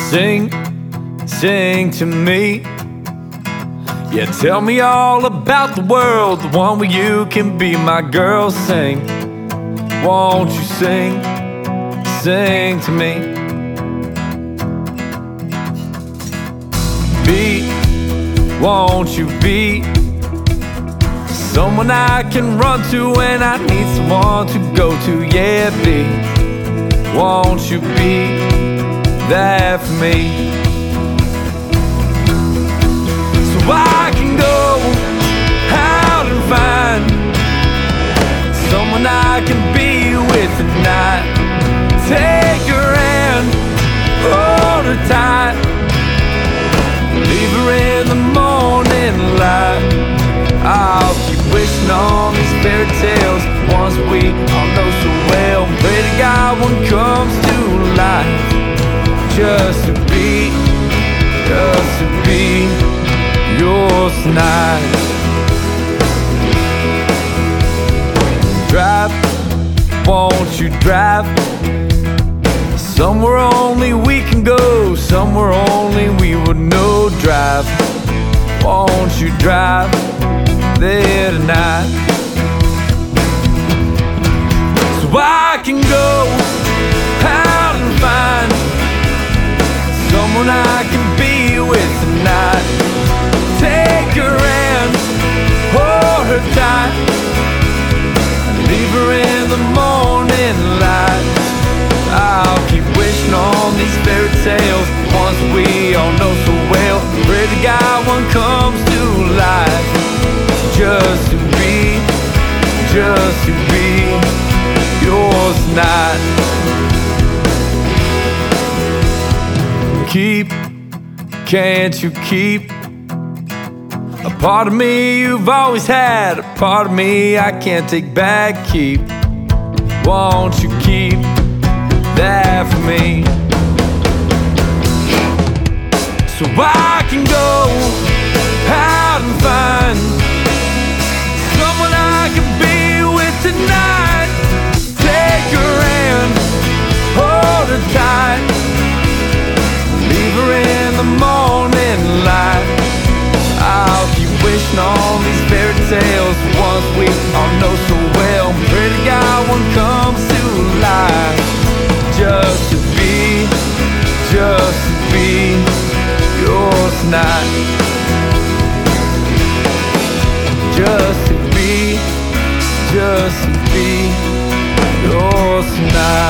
Sing, sing to me. Yeah, tell me all about the world, the one where you can be my girl. Sing, won't you sing, sing to me. Be, won't you be someone I can run to when I need someone to go to. Yeah, be, won't you be there for me, so I can go out and find someone I can be with tonight. Take her hand, hold her tight, leave her in the morning light. I'll keep wishing on these fairy tales, ones we all know so well. Pray to God one comes to life, just to be yours tonight. Drive, won't you drive somewhere only we can go, somewhere only we would know. Drive, won't you drive there tonight, so I can go out and find someone I can be with tonight. Take her hand, hold her tight, leave her in the morning light. I'll keep wishing on these fairy tales, ones we all know so well. Pray to God one comes to life, just to be yours tonight. Keep, can't you keep a part of me you've always had, a part of me I can't take back. Keep, won't you keep that for me, so I can go out and find someone I can be with tonight. Take her hand, hold her tight, leave her in the morning light. I'll keep wishing on these fairy tales, ones we all know so well. Pray to God one comes to life, just to be yours tonight, just to be yours tonight.